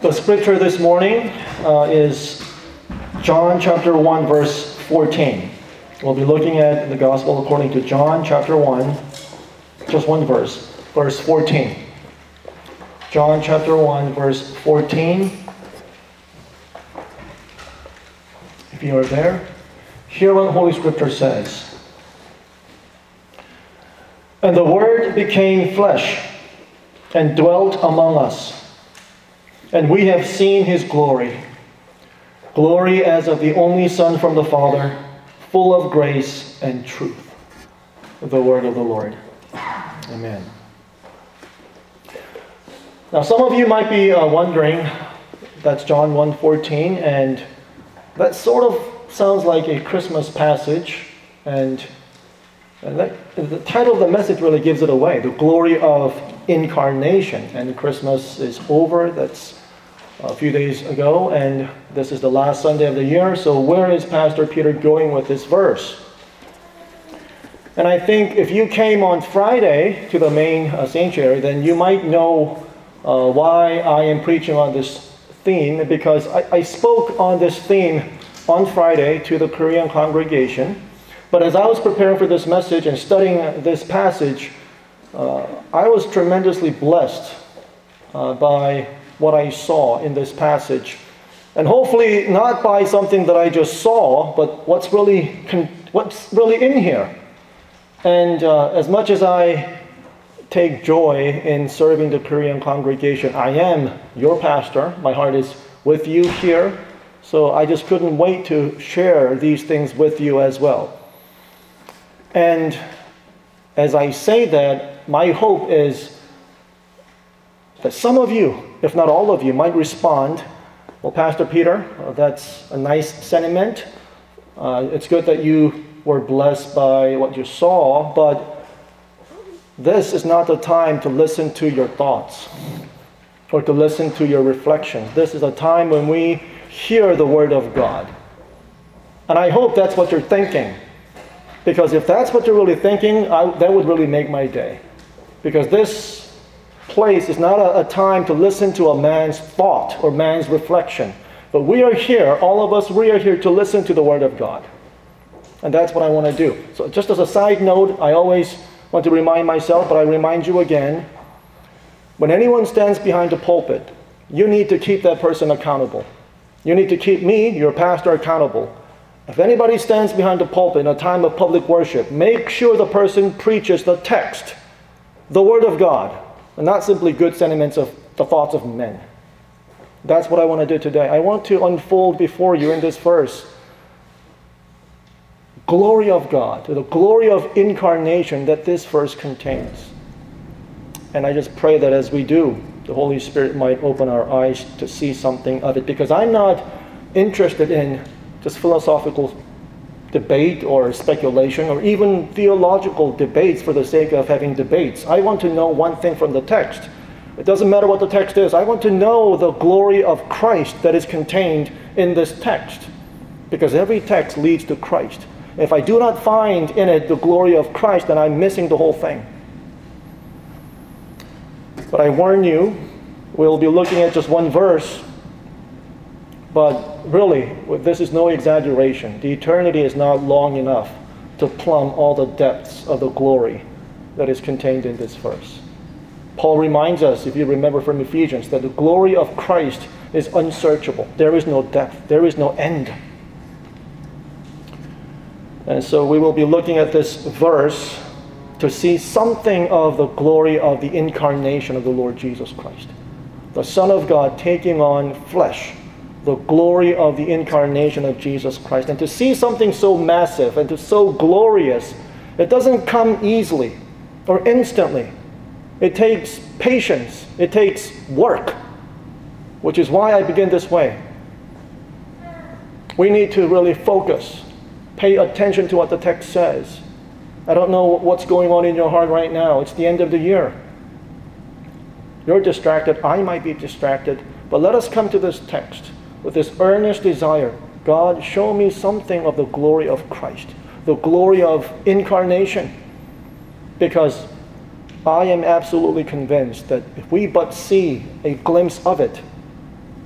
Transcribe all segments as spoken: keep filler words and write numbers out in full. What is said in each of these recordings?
The scripture this morning uh, is John chapter one, verse fourteen. We'll be looking at the gospel according to John chapter one, just one verse, verse fourteen. John chapter one, verse fourteen. If you are there, hear what Holy Scripture says. And the Word became flesh and dwelt among us. And we have seen His glory, glory as of the only Son from the Father, full of grace and truth. The word of the Lord. Amen. Now some of you might be uh, wondering, that's John one fourteen, and that sort of sounds like a Christmas passage, and, and that, the title of the message really gives it away, the glory of incarnation. And Christmas is over, that's a few days ago, and this is the last Sunday of the year, so where is Pastor Peter going with this verse? And I think if you came on Friday to the main uh, sanctuary, then you might know uh, why I am preaching on this theme, because I, I spoke on this theme on Friday to the Korean congregation, but as I was preparing for this message and studying this passage, uh, I was tremendously blessed uh, by what I saw in this passage. And hopefully not by something that I just saw, but what's really what's really in here. And uh, as much as I take joy in serving the Korean congregation, I am your pastor. My heart is with you here. So I just couldn't wait to share these things with you as well. And as I say that, my hope is that some of you, if not all of you, might respond, well, Pastor Peter, uh, that's a nice sentiment. Uh, it's good that you were blessed by what you saw, but this is not the time to listen to your thoughts or to listen to your reflections. This is a time when we hear the Word of God. And I hope that's what you're thinking. Because if that's what you're really thinking, I, that would really make my day. Because this place is not a, a time to listen to a man's thought or man's reflection. But we are here, all of us, we are here to listen to the Word of God. And that's what I want to do. So just as a side note, I always want to remind myself, but I remind you again, when anyone stands behind the pulpit, you need to keep that person accountable. You need to keep me, your pastor, accountable. If anybody stands behind the pulpit in a time of public worship, make sure the person preaches the text, the Word of God, and not simply good sentiments of the thoughts of men. That's what I want to do today. I want to unfold before you in this verse glory of God, the glory of incarnation that this verse contains. And I just pray that as we do, the Holy Spirit might open our eyes to see something of it, because I'm not interested in just philosophical debate or speculation or even theological debates for the sake of having debates. I want to know one thing from the text. It doesn't matter what the text is. I want to know the glory of Christ that is contained in this text, because every text leads to Christ. If I do not find in it the glory of Christ, then I'm missing the whole thing. But I warn you, we'll be looking at just one verse, but really, this is no exaggeration. The eternity is not long enough to plumb all the depths of the glory that is contained in this verse. Paul reminds us, if you remember from Ephesians, that the glory of Christ is unsearchable. There is no depth. There is no end. And so we will be looking at this verse to see something of the glory of the incarnation of the Lord Jesus Christ. The Son of God taking on flesh. The glory of the incarnation of Jesus Christ. And to see something so massive and to so glorious, it doesn't come easily or instantly. It takes patience. It takes work, which is why I begin this way. We need to really focus, pay attention to what the text says. I don't know what's going on in your heart right now. It's the end of the year. You're distracted. I might be distracted. But let us come to this text with this earnest desire. God, show me something of the glory of Christ, the glory of incarnation. Because I am absolutely convinced that if we but see a glimpse of it,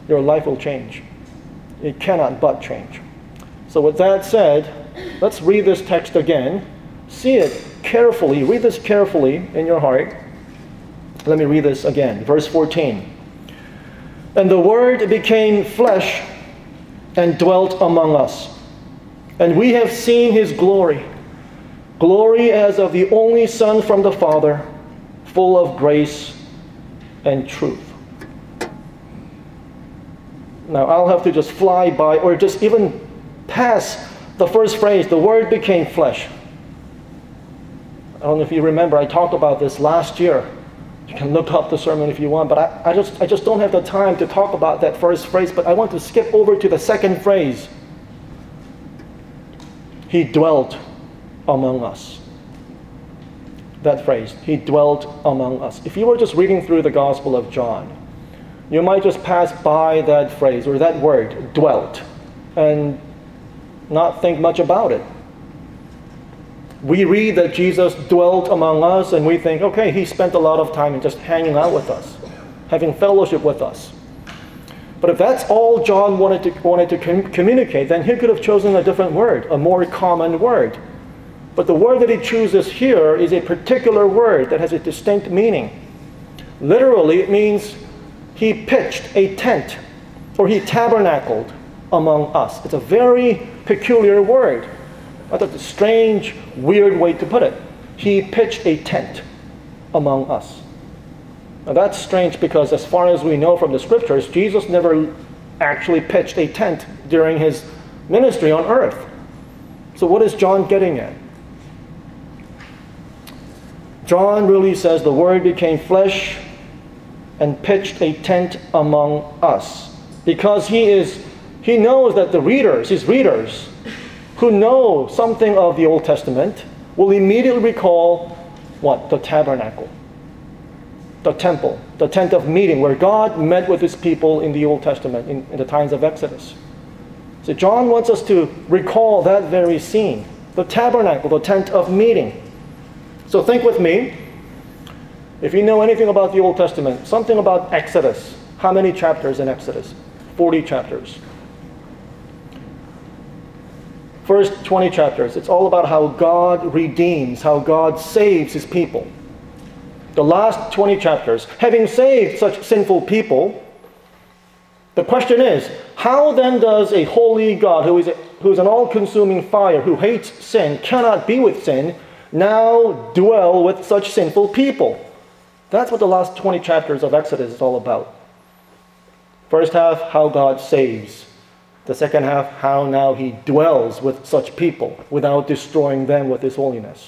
your life will change. It cannot but change. So with that said, let's read this text again. See it carefully. Read this carefully in your heart. Let me read this again. Verse fourteen. And the Word became flesh and dwelt among us. And we have seen His glory. Glory as of the only Son from the Father, full of grace and truth. Now I'll have to just fly by or just even pass the first phrase, the Word became flesh. I don't know if you remember, I talked about this last year. You can look up the sermon if you want, but I, I just I just don't have the time to talk about that first phrase, but I want to skip over to the second phrase. He dwelt among us. That phrase, He dwelt among us. If you were just reading through the Gospel of John, you might just pass by that phrase or that word, dwelt, and not think much about it. We read that Jesus dwelt among us and we think, okay, He spent a lot of time just hanging out with us, having fellowship with us. But if that's all John wanted to, wanted to com- communicate, then he could have chosen a different word, a more common word. But the word that he chooses here is a particular word that has a distinct meaning. Literally, it means He pitched a tent, or He tabernacled among us. It's a very peculiar word. I thought it's a strange, weird way to put it. He pitched a tent among us. Now that's strange because as far as we know from the scriptures, Jesus never actually pitched a tent during His ministry on earth. So what is John getting at? John really says the Word became flesh and pitched a tent among us. Because he is, he knows that the readers, his readers, who know something of the Old Testament, will immediately recall what? The tabernacle. The temple. The tent of meeting where God met with His people in the Old Testament, in, in the times of Exodus. So John wants us to recall that very scene. The tabernacle, the tent of meeting. So think with me. If you know anything about the Old Testament, something about Exodus. How many chapters in Exodus? forty chapters. First twenty chapters, it's all about how God redeems, how God saves His people. The last twenty chapters, having saved such sinful people, the question is, how then does a holy God, who is, a, who is an all-consuming fire, who hates sin, cannot be with sin, now dwell with such sinful people? That's what the last twenty chapters of Exodus is all about. First half, how God saves. The second half, how now He dwells with such people without destroying them with His holiness.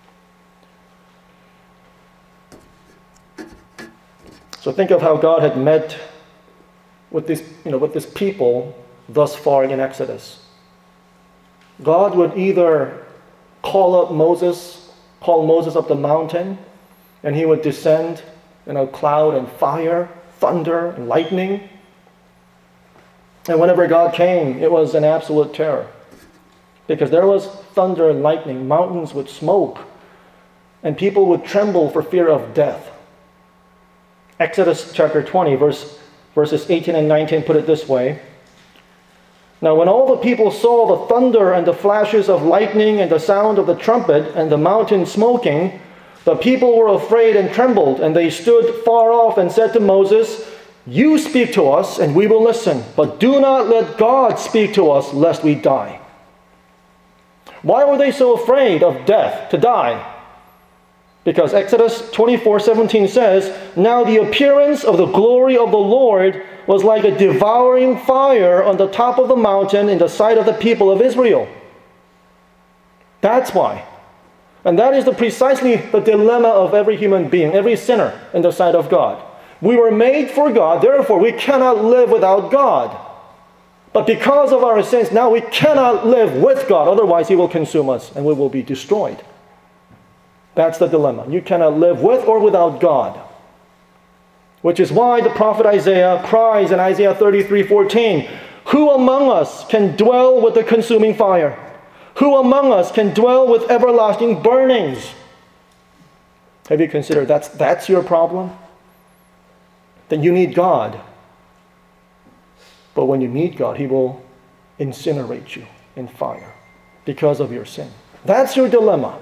So think of how God had met with this, you know, with this people thus far in Exodus. God would either call up Moses, call Moses up the mountain, and He would descend in a cloud and fire, thunder and lightning. And whenever God came, it was an absolute terror. Because there was thunder and lightning, mountains would smoke, and people would tremble for fear of death. Exodus chapter twenty, verse, verses eighteen and nineteen put it this way. Now when all the people saw the thunder and the flashes of lightning and the sound of the trumpet and the mountain smoking, the people were afraid and trembled, and they stood far off and said to Moses, "You speak to us, and we will listen, but do not let God speak to us, lest we die." Why were they so afraid of death, to die? Because Exodus twenty-four seventeen says, "Now the appearance of the glory of the Lord was like a devouring fire on the top of the mountain in the sight of the people of Israel." That's why. And that is the precisely the dilemma of every human being, every sinner in the sight of God. We were made for God, therefore we cannot live without God. But because of our sins, now we cannot live with God, otherwise He will consume us and we will be destroyed. That's the dilemma. You cannot live with or without God. Which is why the prophet Isaiah cries in Isaiah thirty-three fourteen, "Who among us can dwell with the consuming fire? Who among us can dwell with everlasting burnings?" Have you considered that's, that's your problem? Then you need God. But when you meet God, He will incinerate you in fire because of your sin. That's your dilemma.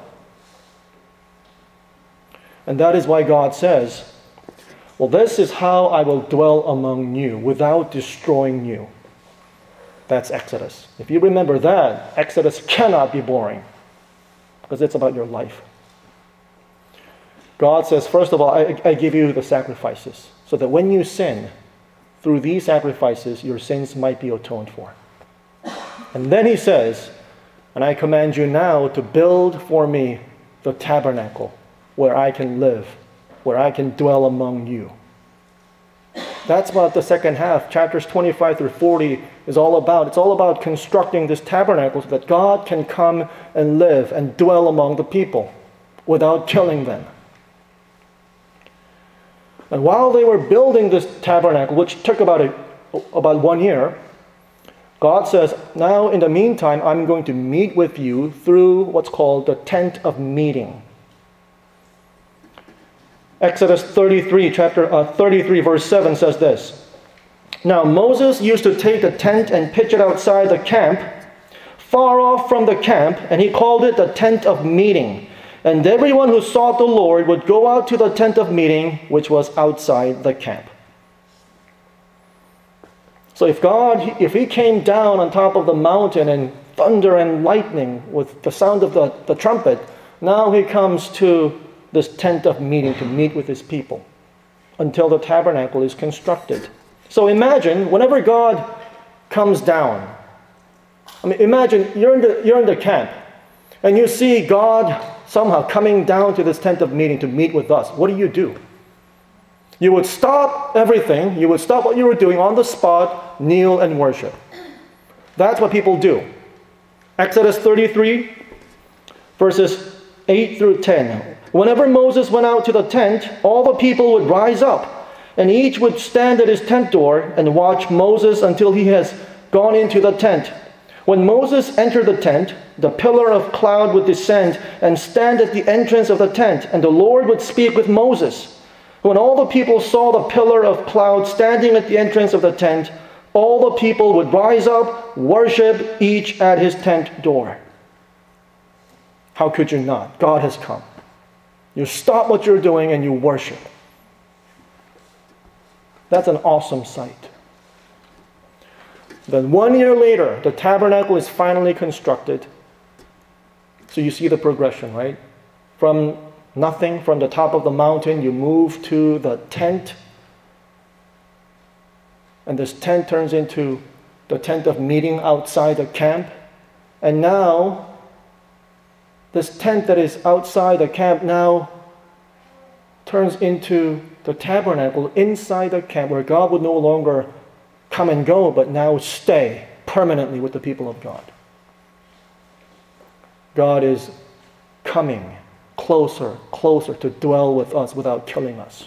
And that is why God says, well, this is how I will dwell among you without destroying you. That's Exodus. If you remember that, Exodus cannot be boring because it's about your life. God says, first of all, I, I give you the sacrifices so that when you sin, through these sacrifices, your sins might be atoned for. And then He says, and I command you now to build for me the tabernacle where I can live, where I can dwell among you. That's what the second half, chapters twenty-five through forty, is all about. It's all about constructing this tabernacle so that God can come and live and dwell among the people without killing them. And while they were building this tabernacle, which took about, a, about one year, God says, now in the meantime, I'm going to meet with you through what's called the tent of meeting. Exodus thirty-three, chapter uh, thirty-three, verse seven says this. Now Moses used to take the tent and pitch it outside the camp, far off from the camp, and he called it the tent of meeting. And everyone who sought the Lord would go out to the tent of meeting, which was outside the camp. So if God, if He came down on top of the mountain in thunder and lightning with the sound of the, the trumpet, now He comes to this tent of meeting to meet with His people until the tabernacle is constructed. So imagine whenever God comes down, I mean, imagine you're in the, you're in the camp and you see God somehow coming down to this tent of meeting to meet with us. What do you do? You would stop everything. You would stop what you were doing on the spot, kneel and worship. That's what people do. Exodus thirty-three, verses eight through ten. Whenever Moses went out to the tent, all the people would rise up, and each would stand at his tent door and watch Moses until he has gone into the tent. When Moses entered the tent, the pillar of cloud would descend and stand at the entrance of the tent, and the Lord would speak with Moses. When all the people saw the pillar of cloud standing at the entrance of the tent, all the people would rise up, worship each at his tent door. How could you not? God has come. You stop what you're doing and you worship. That's an awesome sight. Then one year later, the tabernacle is finally constructed. So you see the progression, right? From nothing, from the top of the mountain, you move to the tent. And this tent turns into the tent of meeting outside the camp. And now, this tent that is outside the camp now turns into the tabernacle inside the camp where God would no longer come and go, but now stay permanently with the people of God. God is coming closer, closer to dwell with us without killing us.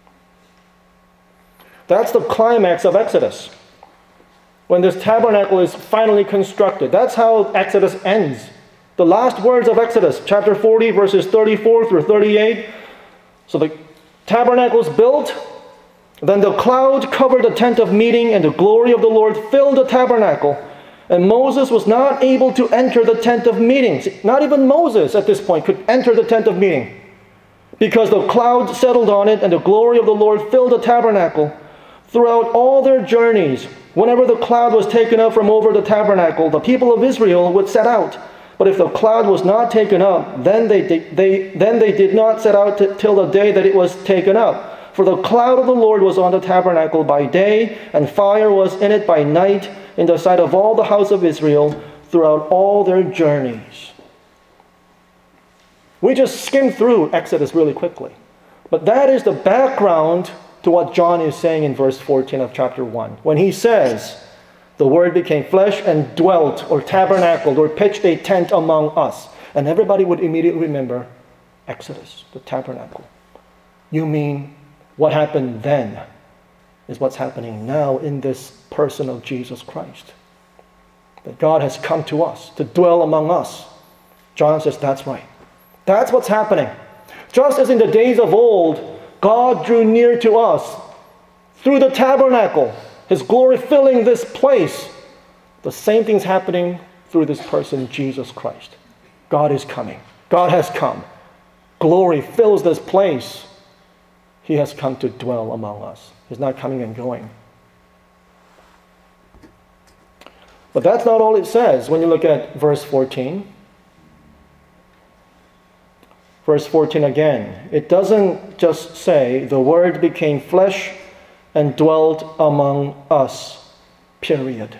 That's the climax of Exodus. When this tabernacle is finally constructed. That's how Exodus ends. The last words of Exodus, chapter forty, verses thirty-four through thirty-eight. So the tabernacle is built. Then the cloud covered the tent of meeting, and the glory of the Lord filled the tabernacle. And Moses was not able to enter the tent of meeting. Not even Moses at this point could enter the tent of meeting, because the cloud settled on it, and the glory of the Lord filled the tabernacle. Throughout all their journeys, whenever the cloud was taken up from over the tabernacle, the people of Israel would set out. But if the cloud was not taken up, then they, they, then they did not set out t- till the day that it was taken up. For the cloud of the Lord was on the tabernacle by day, and fire was in it by night, in the sight of all the house of Israel, throughout all their journeys. We just skimmed through Exodus really quickly. But that is the background to what John is saying in verse fourteen of chapter one. When he says, the Word became flesh and dwelt, or tabernacled, or pitched a tent among us. And everybody would immediately remember Exodus, the tabernacle. You mean what happened then is what's happening now in this person of Jesus Christ. That God has come to us to dwell among us. John says that's right. That's what's happening. Just as in the days of old, God drew near to us through the tabernacle, His glory filling this place. The same thing's happening through this person, Jesus Christ. God is coming. God has come. Glory fills this place. He has come to dwell among us. He's not coming and going. But that's not all it says when you look at verse fourteen. Verse fourteen again. It doesn't just say, the Word became flesh and dwelt among us. Period.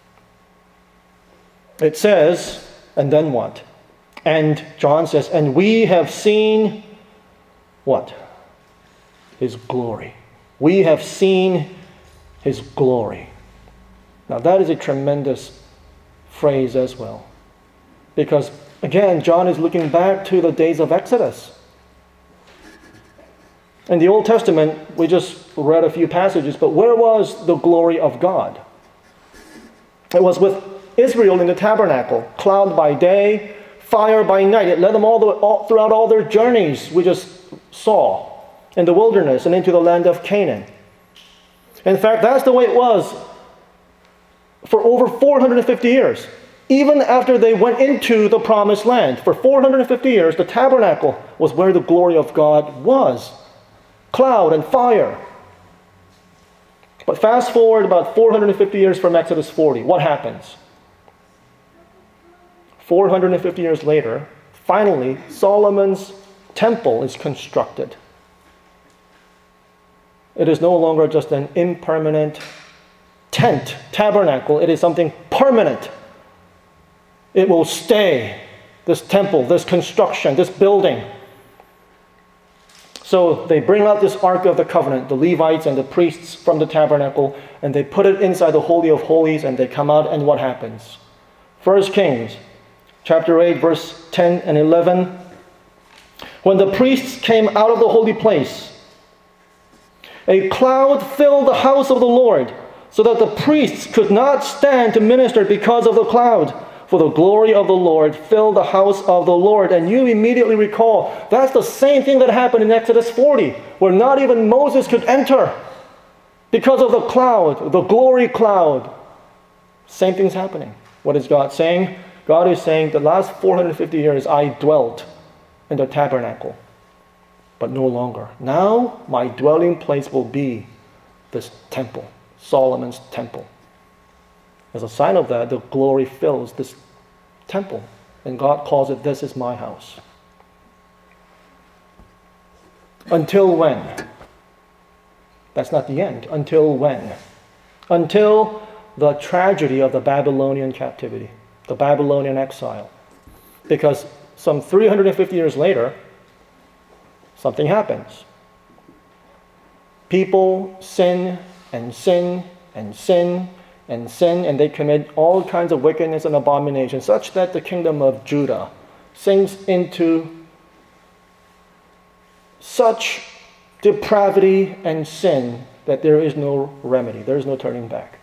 It says, and then what? And John says, and we have seen what? His glory. We have seen His glory. Now that is a tremendous phrase as well. Because again, John is looking back to the days of Exodus. In the Old Testament, we just read a few passages, but where was the glory of God? It was with Israel in the tabernacle, cloud by day, fire by night. It led them all, the, all throughout all their journeys we just saw in the wilderness and into the land of Canaan. In fact, that's the way it was for over four hundred fifty years. Even after they went into the promised land, for four hundred fifty years, the tabernacle was where the glory of God was. Cloud and fire. But fast forward about four hundred fifty years from Exodus forty. What happens? four hundred fifty years later, finally, Solomon's temple is constructed. It is no longer just an impermanent tent, tabernacle. It is something permanent. It will stay, this temple, this construction, this building. So they bring out this Ark of the Covenant, the Levites and the priests from the tabernacle, and they put it inside the Holy of Holies, and they come out, and what happens? First Kings, chapter eight, verse ten and eleven. When the priests came out of the holy place, a cloud filled the house of the Lord, so that the priests could not stand to minister because of the cloud. For the glory of the Lord filled the house of the Lord. And you immediately recall, that's the same thing that happened in Exodus forty, where not even Moses could enter because of the cloud, the glory cloud. Same thing's happening. What is God saying? God is saying, the last four hundred fifty years I dwelt in the tabernacle, but no longer. Now my dwelling place will be this temple, Solomon's temple. As a sign of that, the glory fills this temple. And God calls it, this is my house. Until when? That's not the end. Until when? Until the tragedy of the Babylonian captivity, the Babylonian exile. Because some three hundred fifty years later, something happens. People sin and sin and sin and sin, and they commit all kinds of wickedness and abomination, such that the kingdom of Judah sinks into such depravity and sin that there is no remedy. There is no turning back.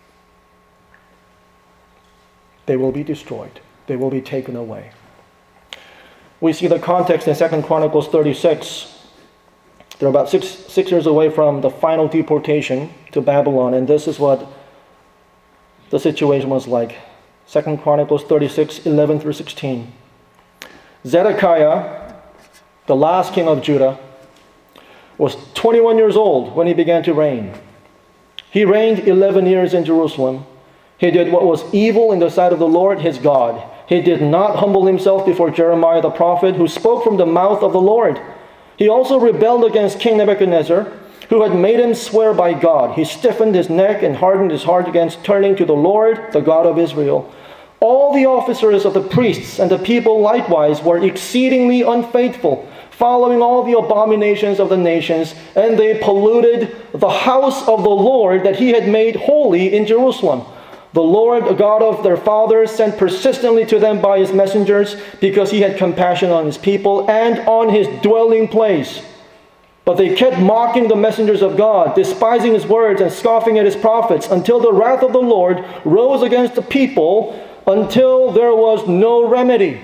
They will be destroyed. They will be taken away. We see the context in Second Chronicles thirty-six. They're about six, six years away from the final deportation to Babylon, and this is what the situation was like. Second Chronicles thirty-six, eleven through sixteen. Zedekiah, the last king of Judah, was twenty-one years old when he began to reign. He reigned eleven years in Jerusalem. He did what was evil in the sight of the Lord his God. He did not humble himself before Jeremiah the prophet, who spoke from the mouth of the Lord. He also rebelled against King Nebuchadnezzar, who had made him swear by God. He stiffened his neck and hardened his heart against turning to the Lord, the God of Israel. All the officers of the priests and the people likewise were exceedingly unfaithful, following all the abominations of the nations, and they polluted the house of the Lord that he had made holy in Jerusalem. The Lord, the God of their fathers, sent persistently to them by his messengers, because he had compassion on his people and on his dwelling place. But they kept mocking the messengers of God, despising his words and scoffing at his prophets, until the wrath of the Lord rose against the people, until there was no remedy.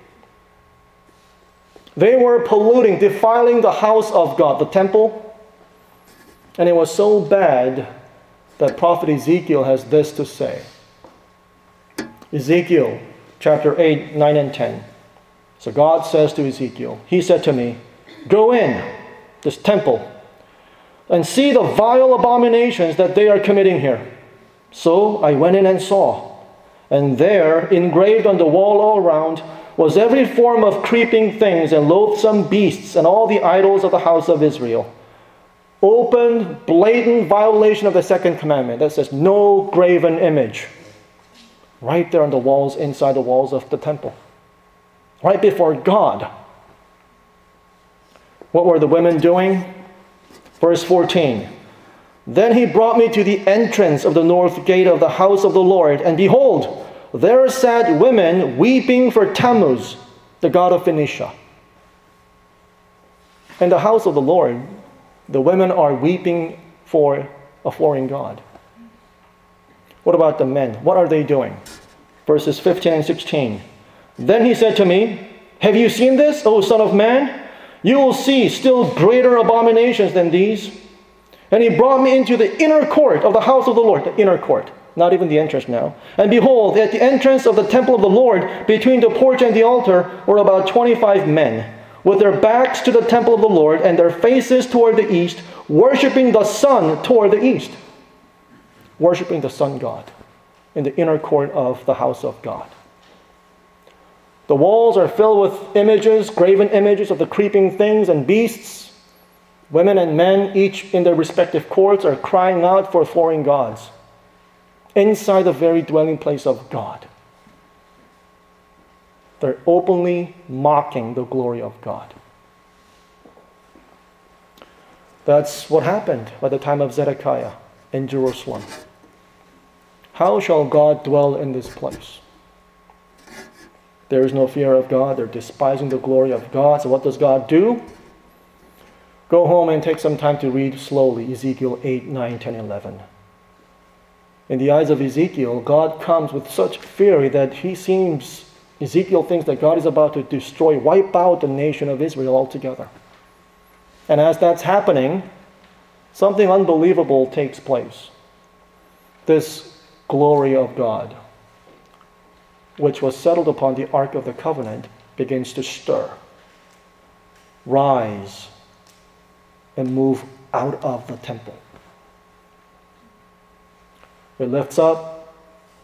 They were polluting, defiling the house of God, the temple. And it was so bad that prophet Ezekiel has this to say. Ezekiel chapter eight, nine, and ten. So God says to Ezekiel, He said to me, "Go in, this temple, and see the vile abominations that they are committing here." So I went in and saw, and there, engraved on the wall all around, was every form of creeping things and loathsome beasts and all the idols of the house of Israel. Open, blatant violation of the second commandment that says no graven image. Right there on the walls, inside the walls of the temple. Right before God. What were the women doing? Verse fourteen. Then he brought me to the entrance of the north gate of the house of the Lord, and behold, there sat women weeping for Tammuz, the god of Phoenicia. In the house of the Lord, the women are weeping for a foreign god. What about the men? What are they doing? Verses fifteen and sixteen. Then he said to me, "Have you seen this, O son of man? You will see still greater abominations than these." And he brought me into the inner court of the house of the Lord, the inner court, not even the entrance now. And behold, at the entrance of the temple of the Lord, between the porch and the altar, were about twenty-five men, with their backs to the temple of the Lord and their faces toward the east, worshiping the sun toward the east. Worshiping the sun god in the inner court of the house of God. The walls are filled with images, graven images of the creeping things and beasts. Women and men, each in their respective courts, are crying out for foreign gods inside the very dwelling place of God. They're openly mocking the glory of God. That's what happened by the time of Zedekiah in Jerusalem. How shall God dwell in this place? There is no fear of God. They're despising the glory of God. So what does God do? Go home and take some time to read slowly Ezekiel eight, nine, ten, eleven. In the eyes of Ezekiel, God comes with such fury that he seems, Ezekiel thinks that God is about to destroy, wipe out the nation of Israel altogether. And as that's happening, something unbelievable takes place. This glory of God, which was settled upon the Ark of the Covenant, begins to stir, rise, and move out of the temple. It lifts up,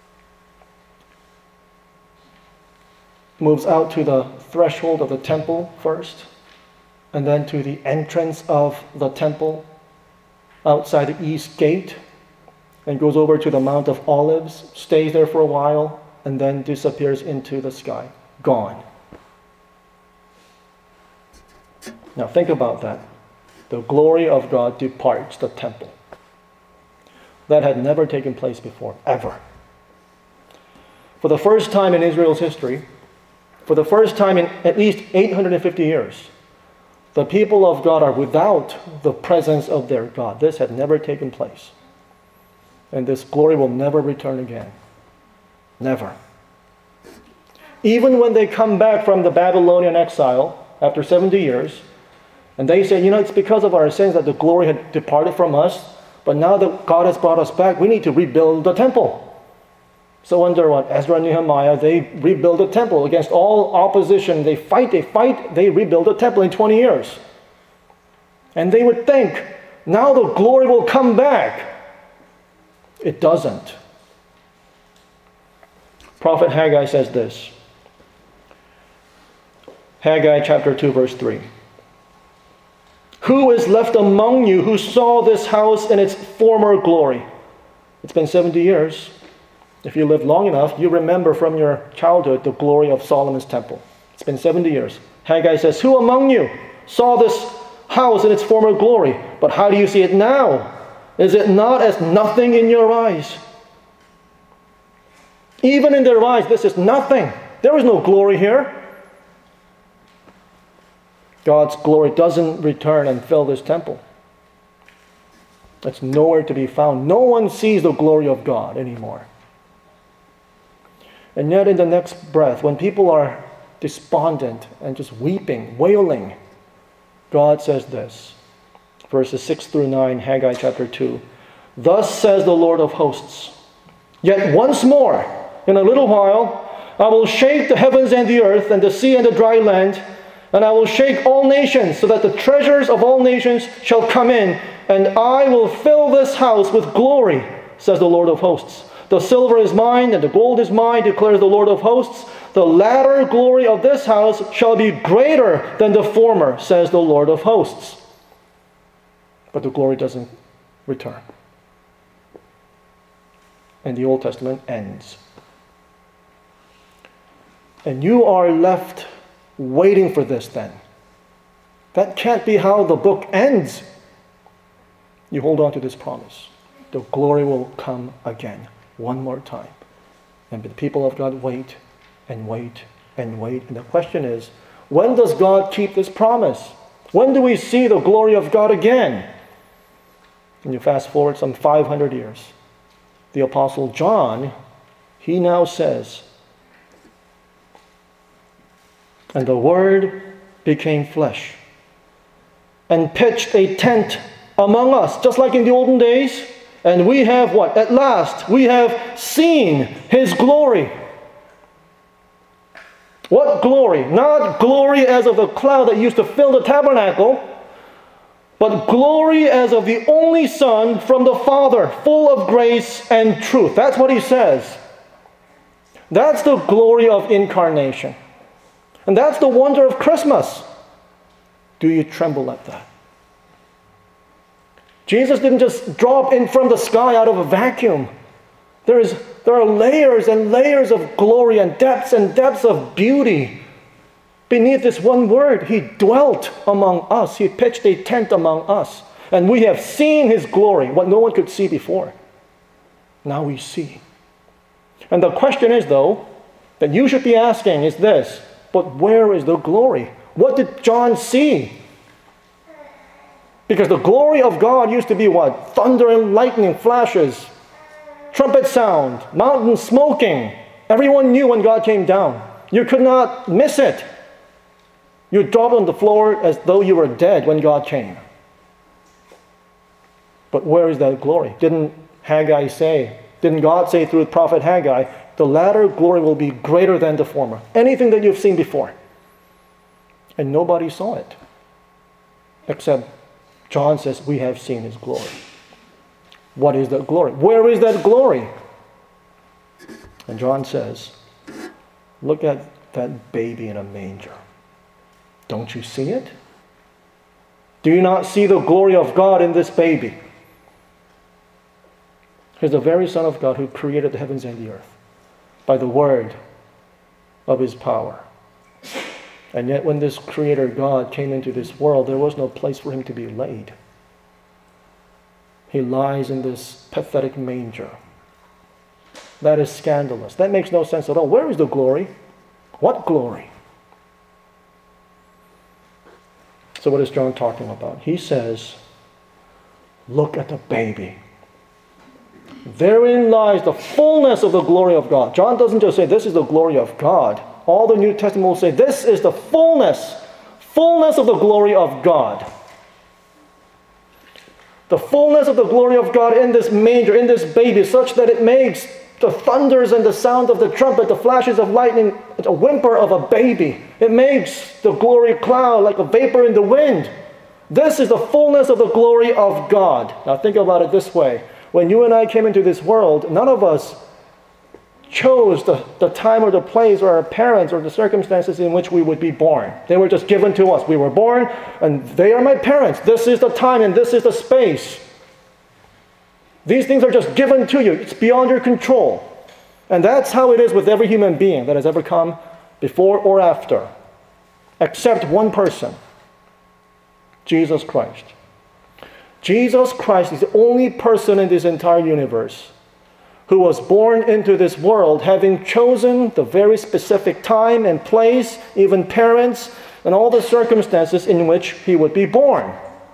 moves out to the threshold of the temple first, and then to the entrance of the temple outside the east gate, and goes over to the Mount of Olives, stays there for a while, and then disappears into the sky. Gone. Now think about that. The glory of God departs the temple. That had never taken place before, ever. For the first time in Israel's history, for the first time in at least eight hundred fifty years, the people of God are without the presence of their God. This had never taken place. And this glory will never return again. Never. Even when they come back from the Babylonian exile after seventy years, and they say, you know, it's because of our sins that the glory had departed from us, but now that God has brought us back, we need to rebuild the temple. So under what Ezra and Nehemiah, they rebuild the temple against all opposition. They fight, they fight, they rebuild the temple in twenty years. And they would think, now the glory will come back. It doesn't. Prophet Haggai says this. Haggai chapter two, verse three. Who is left among you who saw this house in its former glory? It's been seventy years. If you lived long enough, you remember from your childhood the glory of Solomon's temple. It's been seventy years. Haggai says, who among you saw this house in its former glory? But how do you see it now? Is it not as nothing in your eyes? Even in their eyes, this is nothing. There is no glory here. God's glory doesn't return and fill this temple. It's nowhere to be found. No one sees the glory of God anymore. And yet in the next breath, when people are despondent and just weeping, wailing, God says this, verses six through nine, Haggai chapter two. Thus says the Lord of hosts, yet once more, in a little while, I will shake the heavens and the earth and the sea and the dry land, and I will shake all nations, so that the treasures of all nations shall come in, and I will fill this house with glory, says the Lord of hosts. The silver is mine, and the gold is mine, declares the Lord of hosts. The latter glory of this house shall be greater than the former, says the Lord of hosts. But the glory doesn't return. And the Old Testament ends. And you are left waiting for this then. That can't be how the book ends. You hold on to this promise. The glory will come again, one more time. And the people of God wait and wait and wait. And the question is, when does God keep this promise? When do we see the glory of God again? And you fast forward some five hundred years. The Apostle John, he now says, and the Word became flesh and pitched a tent among us, just like in the olden days. And we have what? At last, we have seen His glory. What glory? Not glory as of the cloud that used to fill the tabernacle, but glory as of the only Son from the Father, full of grace and truth. That's what he says. That's the glory of incarnation. And that's the wonder of Christmas. Do you tremble at that? Jesus didn't just drop in from the sky out of a vacuum. There is, there are layers and layers of glory and depths and depths of beauty beneath this one word. He dwelt among us. He pitched a tent among us. And we have seen His glory, what no one could see before. Now we see. And the question is, though, that you should be asking is this, but where is the glory? What did John see? Because the glory of God used to be what? Thunder and lightning flashes, trumpet sound, mountains smoking. Everyone knew when God came down. You could not miss it. You dropped on the floor as though you were dead when God came. But where is that glory? Didn't Haggai say, didn't God say through the prophet Haggai, the latter glory will be greater than the former? Anything that you've seen before. And nobody saw it. Except John says, we have seen His glory. What is that glory? Where is that glory? And John says, look at that baby in a manger. Don't you see it? Do you not see the glory of God in this baby? He's the very Son of God who created the heavens and the earth by the word of His power. And yet when this Creator God came into this world, there was no place for Him to be laid. He lies in this pathetic manger. That is scandalous. That makes no sense at all. Where is the glory? What glory? So what is John talking about? He says, look at the baby. Therein lies the fullness of the glory of God. John doesn't just say, this is the glory of God. All the New Testament will say, this is the fullness, fullness of the glory of God. The fullness of the glory of God in this manger, in this baby, such that it makes the thunders and the sound of the trumpet, the flashes of lightning, a whimper of a baby. It makes the glory cloud like a vapor in the wind. This is the fullness of the glory of God. Now think about it this way. When you and I came into this world, none of us chose the, the time or the place or our parents or the circumstances in which we would be born. They were just given to us. We were born and they are my parents. This is the time and this is the space. These things are just given to you. It's beyond your control. And that's how it is with every human being that has ever come before or after, except one person, Jesus Christ. Jesus Christ is the only person in this entire universe who was born into this world having chosen the very specific time and place, even parents, and all the circumstances in which he would be born.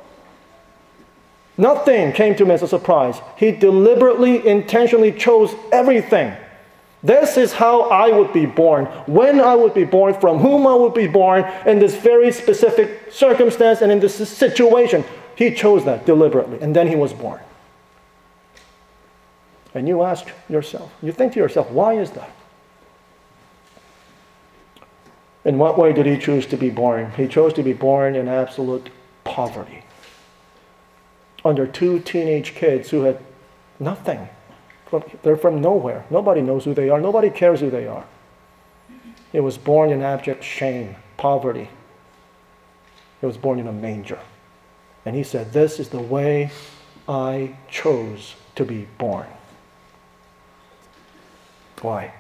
Nothing came to him as a surprise. He deliberately, intentionally chose everything. This is how I would be born, when I would be born, from whom I would be born, in this very specific circumstance and in this situation. He chose that deliberately, and then he was born. And you ask yourself, you think to yourself, why is that? In what way did he choose to be born? He chose to be born in absolute poverty. Under two teenage kids who had nothing. They're from nowhere. Nobody knows who they are. Nobody cares who they are. He was born in abject shame, poverty. He was born in a manger. And he said, this is the way I chose to be born. Why?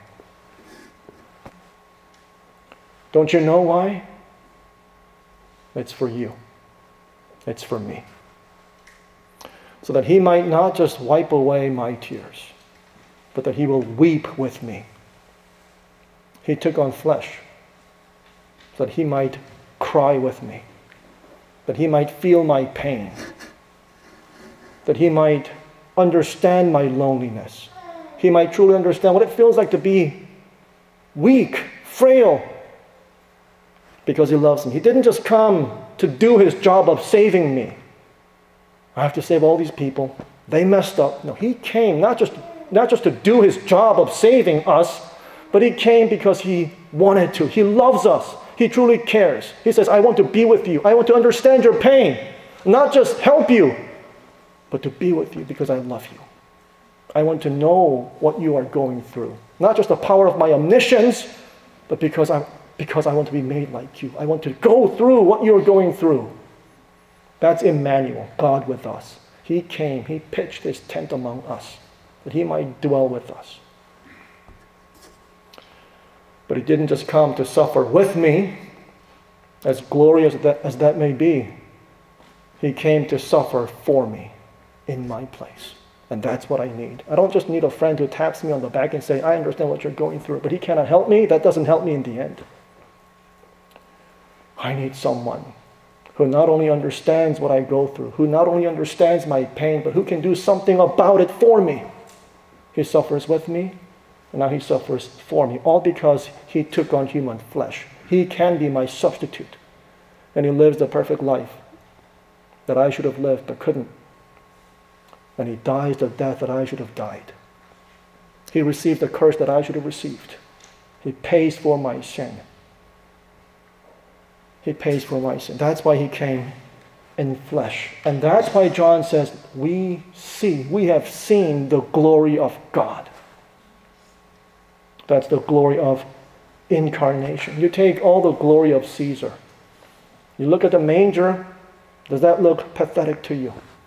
Don't you know why? It's for you. It's for me. So that he might not just wipe away my tears, but that he will weep with me. He took on flesh so that he might cry with me, that he might feel my pain, that he might understand my loneliness. He might truly understand what it feels like to be weak, frail, because he loves me. He didn't just come to do his job of saving me. I have to save all these people. They messed up. No, he came not just, not just to do his job of saving us, but he came because he wanted to. He loves us. He truly cares. He says, I want to be with you. I want to understand your pain. Not just help you, but to be with you because I love you. I want to know what you are going through. Not just the power of my omniscience, but because I, because I want to be made like you. I want to go through what you're going through. That's Emmanuel, God with us. He came, he pitched his tent among us, that he might dwell with us. But he didn't just come to suffer with me, as glorious as that, as that may be. He came to suffer for me in my place. And that's what I need. I don't just need a friend who taps me on the back and say, I understand what you're going through, but he cannot help me. That doesn't help me in the end. I need someone who not only understands what I go through, who not only understands my pain, but who can do something about it for me. He suffers with me, and now he suffers for me, all because he took on human flesh. He can be my substitute, and he lives the perfect life that I should have lived but couldn't. And he dies the death that I should have died. He received the curse that I should have received. He pays for my sin. He pays for my sin. That's why he came in flesh. And that's why John says, we see, we have seen the glory of God. That's the glory of incarnation. You take all the glory of Caesar. You look at the manger, does that look pathetic to you?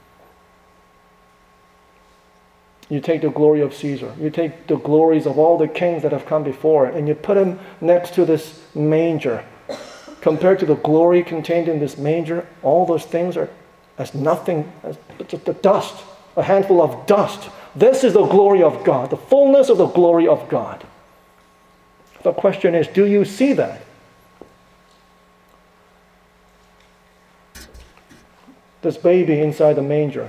You take the glory of Caesar. You take the glories of all the kings that have come before it, and you put them next to this manger. Compared to the glory contained in this manger, all those things are as nothing, as just the dust, a handful of dust. This is the glory of God, the fullness of the glory of God. The question is, do you see that? This baby inside the manger,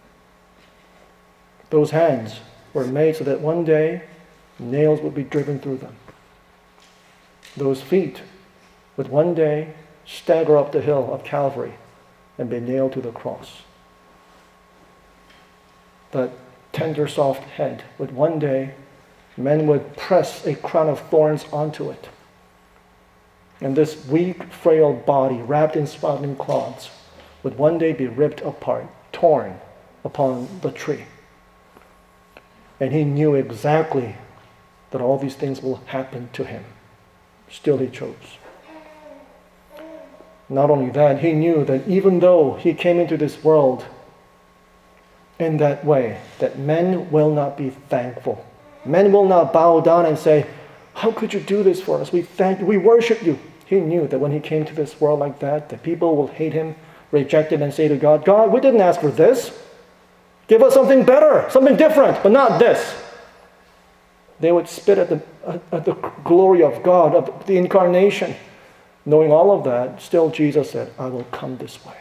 those hands were made so that one day nails would be driven through them. Those feet would one day stagger up the hill of Calvary and be nailed to the cross. That tender, soft head would one day, men would press a crown of thorns onto it. And this weak, frail body, wrapped in swaddling cloths, would one day be ripped apart, torn upon the tree. And he knew exactly that all these things will happen to him. Still he chose. Not only that, he knew that even though he came into this world in that way, that men will not be thankful. Men will not bow down and say, how could you do this for us? We thank you, we worship you. He knew that when he came to this world like that, that people will hate him, reject him, and say to God, God, we didn't ask for this. Give us something better, something different, but not this. They would spit at the, at the glory of God, of the incarnation. Knowing all of that, still Jesus said, I will come this way.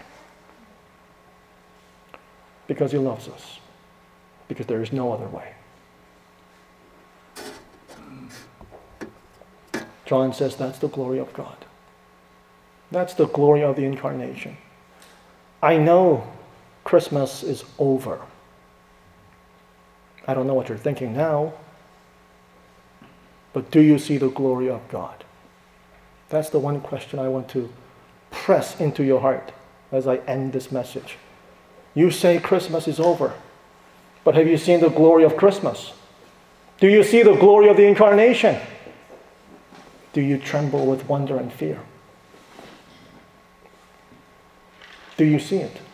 Because he loves us. Because there is no other way. John says that's the glory of God. That's the glory of the incarnation. I know Christmas is over. I don't know what you're thinking now, but do you see the glory of God? That's the one question I want to press into your heart as I end this message. You say Christmas is over, but have you seen the glory of Christmas? Do you see the glory of the Incarnation? Do you tremble with wonder and fear? Do you see it?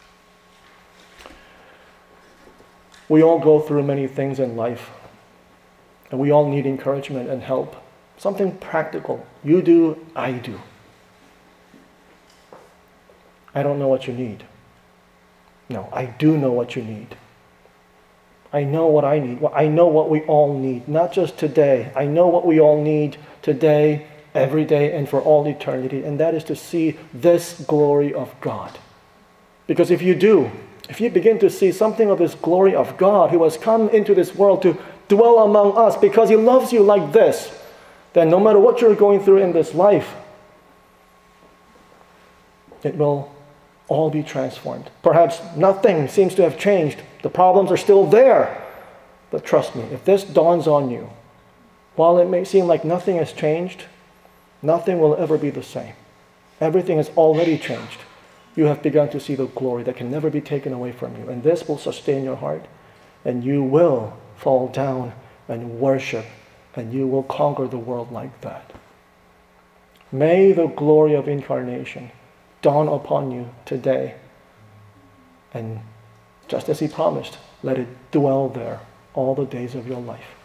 We all go through many things in life, and we all need encouragement and help. Something practical. You do, I do. I don't know what you need. No, I do know what you need. I know what I need. I know what we all need, not just today. I know what we all need today, every day, and for all eternity, and that is to see this glory of God. Because if you do, if you begin to see something of this glory of God who has come into this world to dwell among us because he loves you like this, then no matter what you're going through in this life, it will all be transformed. Perhaps nothing seems to have changed. The problems are still there. But trust me, if this dawns on you, while it may seem like nothing has changed, nothing will ever be the same. Everything has already changed. You have begun to see the glory that can never be taken away from you. And this will sustain your heart. And you will fall down and worship. And you will conquer the world like that. May the glory of incarnation dawn upon you today. And just as he promised, let it dwell there all the days of your life.